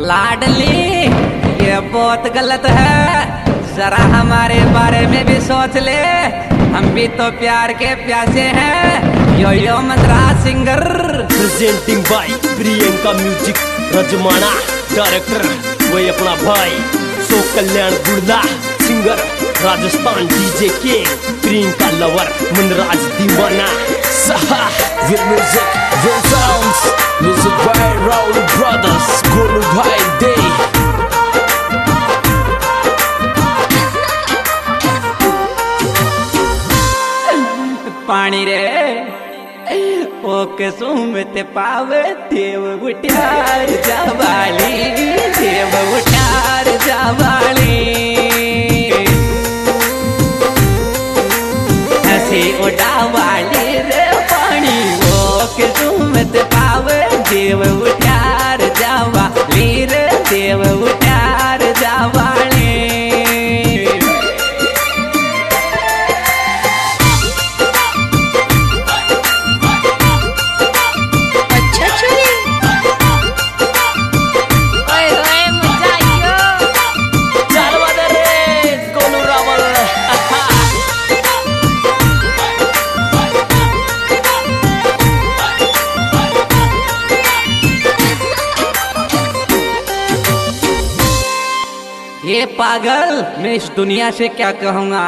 लाडली ये बहुत गलत है, जरा हमारे बारे में भी सोच ले। हम भी तो प्यार के प्यासे हैं। Yo yo Madras singer presenting by Priyanka music रजमाना डायरेक्टर वही अपना भाई सो कल्याण गुड़दा सिंगर राजस्थान डीजे के प्रियंका लवर मनराज दीवाना सहा with music, with sounds, music by Rowdy Brothers, Golu Bhai Day. पानी रे ओ कसुमत पावे देव उठार जावाली, देव उठार जावाली। हंसी उड़ावाली रे पानी ओ कसुमत पावे देव उठार जावाली रे, देव उठार जावाली। ये पागल मैं इस दुनिया से क्या कहूँगा।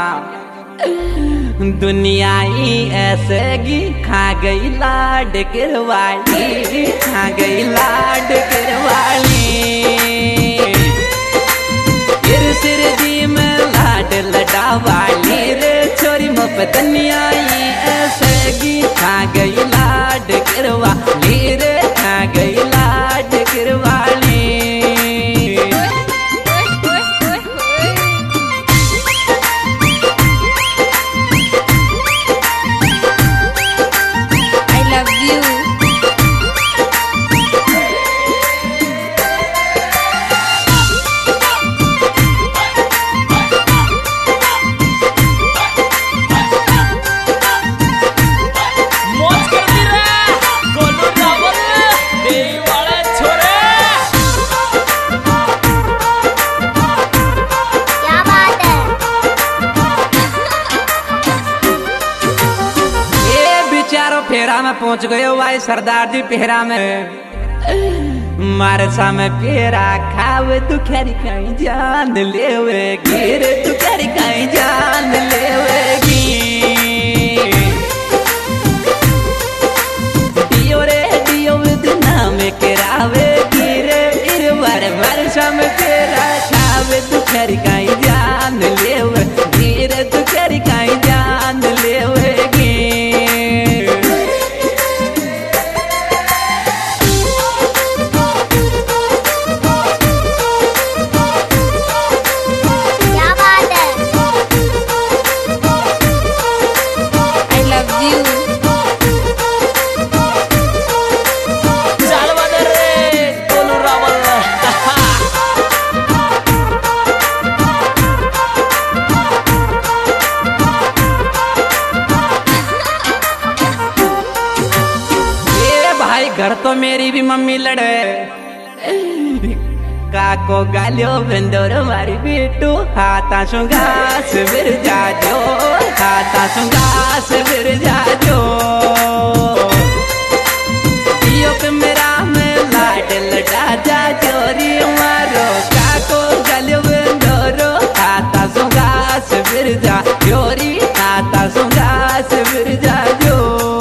दुनिया ही ऐसे गी खा गई लाड करवाली, खा गई लाड करवाली। सिर जी में लाड लडावाली रे छोरी मुफ दुनिया ही ऐसे गी खा गई लाड करवाली रे, खा गई लाड करवाली। फेरा में पहुंच गए भाई सरदार जी फेरा में। मारे सामे फेरा खावे तू खैरी कहीं जान लेवेगी रे, तू खैरी कहीं जान लेवेगी। दियो रे दियो नाम करावेगी रे, इरवर मारे सामे फेरा खावे तू खैरी कहीं जान लेवेगी रे, तू खैरी कहीं जान लेवेगी। घर तो मेरी भी मम्मी लड़े, काको गालियो बंदोर मारी बेटू हाथा सुगास बिर जाजो, हाथा सुगास बिर जाजो। दियो पे मेरा में लाड लड़ा जा जोरी मारो, काको गालियो बंदोर हाथा सुगास बिर जा जोरी, हाथा सुगास बिर जाजो।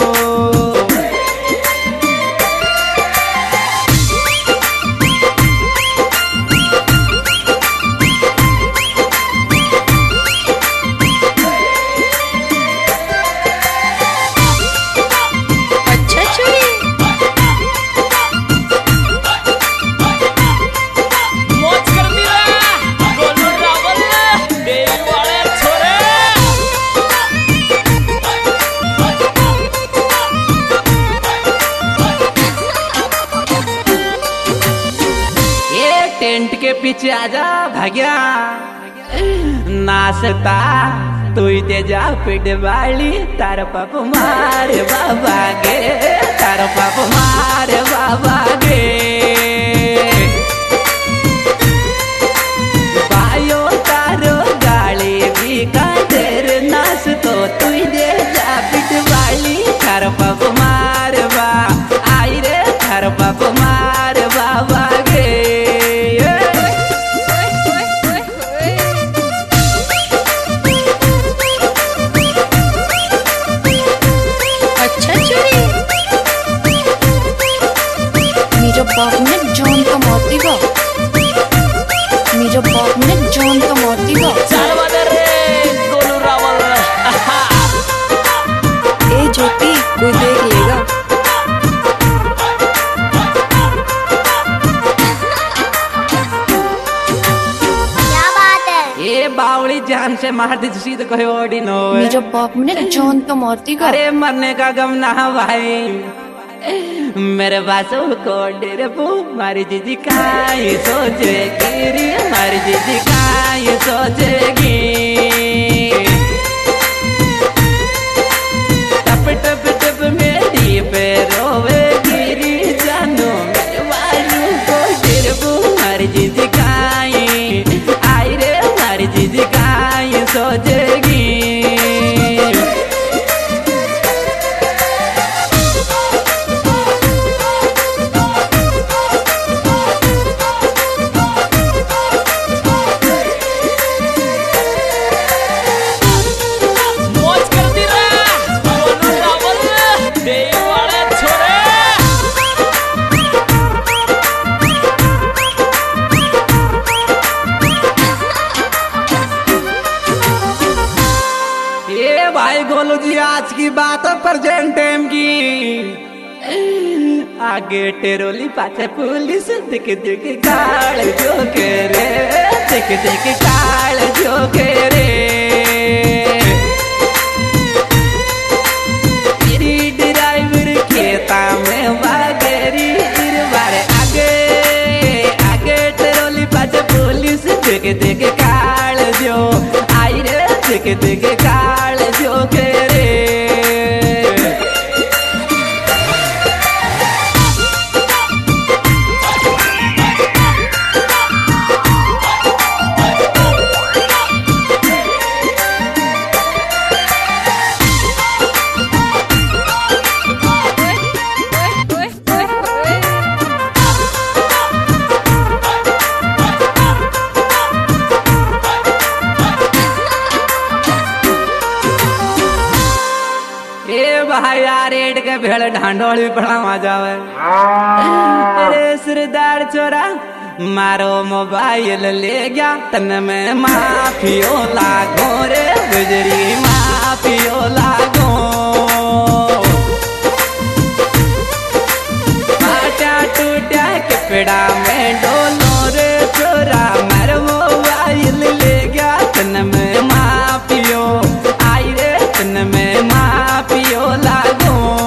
टेंट के पीछे आजा भाग्या नाचता तू ते जा पिट वाली तार पाप मारे बाबा गे, तार पाप मारे बाबा गे। से मार दी सीध कोई ओडी नो मेरा बाप ने जान तो मारती का। अरे मरने का गम ना भाई मेरे बासों को डेरे पू मारी जीजी काई सोचेगी रे मारी जीजी काई सोचेगी टप टप टप मेरी पे रोवेगी रे जानू मेरे बासों को डेरे पू मारी जीजी काई आई रे मारी जीजी काई सोचेगी भाई गोलू जी आज की बात है प्रेजेंट टाइम की आगे टेरोली पाछे पुलिस दिख दिख काल जो के रे दिख दिख काल जो के रे मेरी ड्राइवर खेता में बागेरी बारे आगे आगे टेरोली पाछे पुलिस दिख दिख काल जो आई रे दिख दिख काल जो के रे भाई यार एड के भेड़ ढांडोली पढ़ावा जावे अरे सरदार चोरा मारो मोबाइल ले गया तन में माफियो लागो रे गुजरी माफियो लागो आटा टूटा के पेड़ा में डोलो रे चोरा मारो मोबाइल ले गया तन में माफियो आई रे तन में माफियो लागो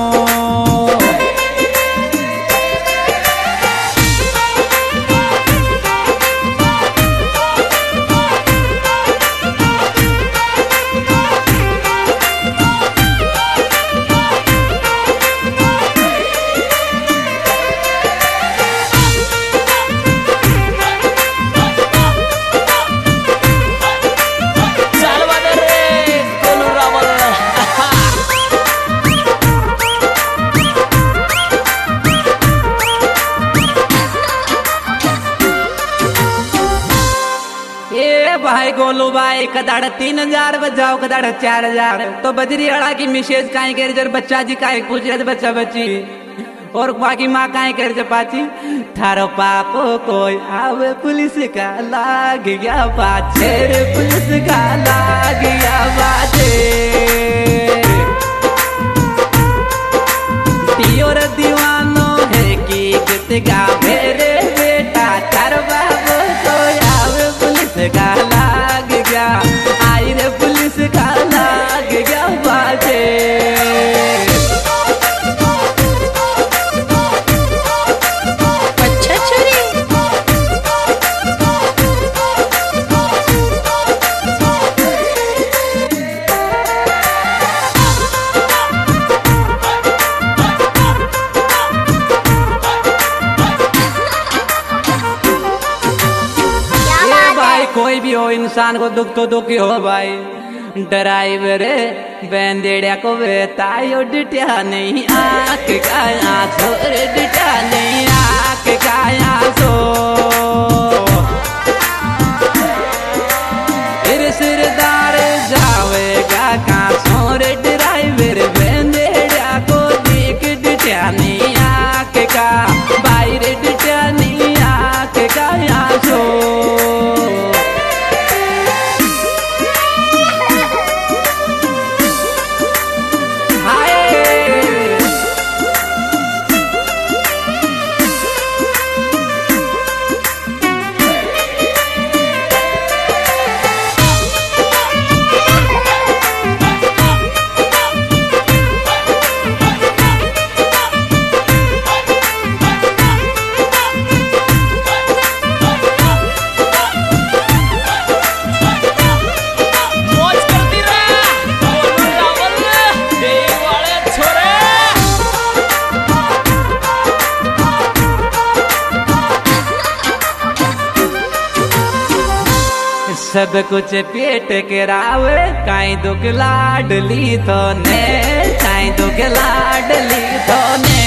भाई गोलू भाई कदाड़ 3000 बजाओ कदाड़ 4000 तो बजरी अड़ा की मिसेज काहे कर जर बच्चा जी काहे पूछ रहे बच्चा बच्ची और बाकी माँ काहे कर जब पाची थारो पापो कोई आवे पुलिस का लाग गया बाजे रे पुलिस का लाग गया बाजे दियोर दीवानो है कि गीत गावे रे बेटा थारो बाबो कोई आवे पुलिस का लाग गया आई रे पुलिस का लाग गया बाजे अच्छा चोरी कोई भी हो इंसान को दुख तो दुख ही हो भाई ड्राइवर बैंदेड़िया को बेतायो डिटिया नहीं आँख का आंसू रे डिटिया नहीं आँख का आंसू फिर सिरदार जावेगा कांसों रे ड्राइवर बैंदेड़िया को देख डिटिया नहीं आँख का भाई रे डिटिया नहीं आँख का आंसू सब कुछ पेट के रावे काई दुख लाडली तो ने काई दुख लाडली तो ने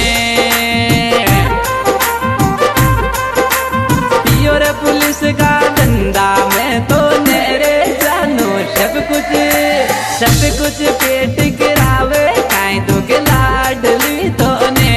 पियो रे पुलिस का धंधा में तो नेरे जानो सब कुछ पेट के रावे काई दुख लाडली तो ने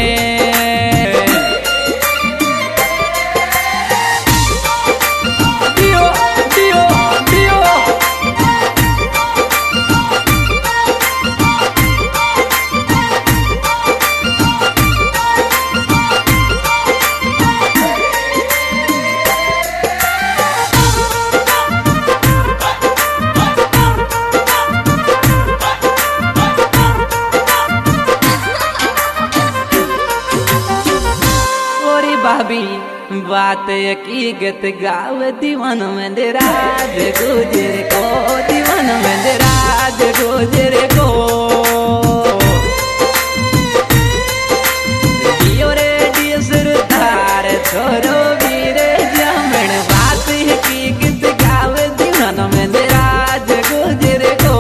भाभी बात हकीकत गाव दीवान में राज गुजर को दीवान में राज गुजर को दियो रे दियो सरदार छोरो वीरे जामन बात हकीकत गाव दीवान में राज गुजर को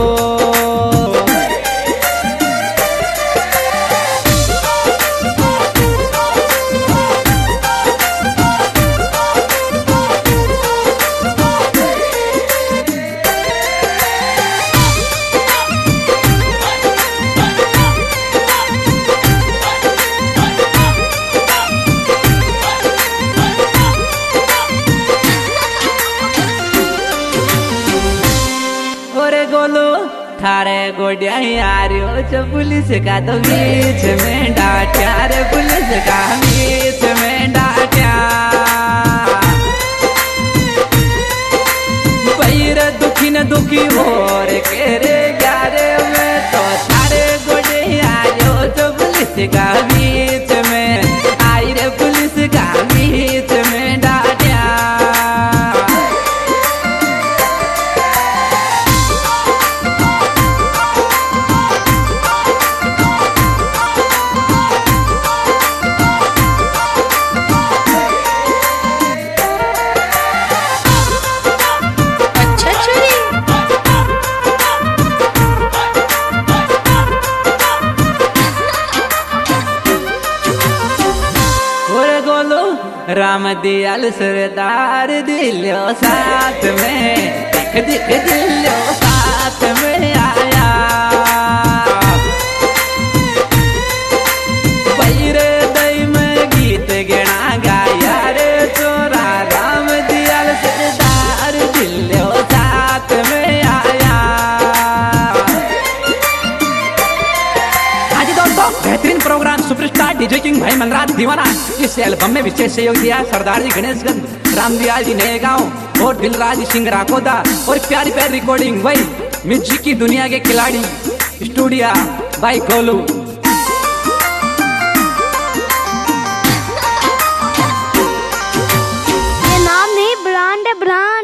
गोलो थारे गोडिया यारियो जो पुलिस का तो बीच में डांटा रे पुलिस का बीच में डांटा पैर दुखी न दुखी और के रे ग्यारे में तो थारे गोडिया यारियो जो पुलिस का बीच में आई रे पुलिस का बीच में डांटा राम दयाल सरदार दिलो साथ में दिख दिलो साथ में आया पैरे दई में गीत गणा गाया रे चोरा राम दयाल सरदार दिलो साथ में आया। हाँ जी दोस्तों, बेहतरीन प्रोग्राम सुपरस्टार डीजे किंग भाई मनराज दीवाना इस एल्बम में विशेष सहयोग दिया सरदार जी गणेश गंज, रामदयाल जी नए गांव और दिलराज सिंह राकोदा और प्यारी प्यारी रिकॉर्डिंग भाई म्यूजिक की दुनिया के खिलाड़ी स्टूडियो भाई गोलू। ये नाम नहीं ब्रांड है ब्रांड।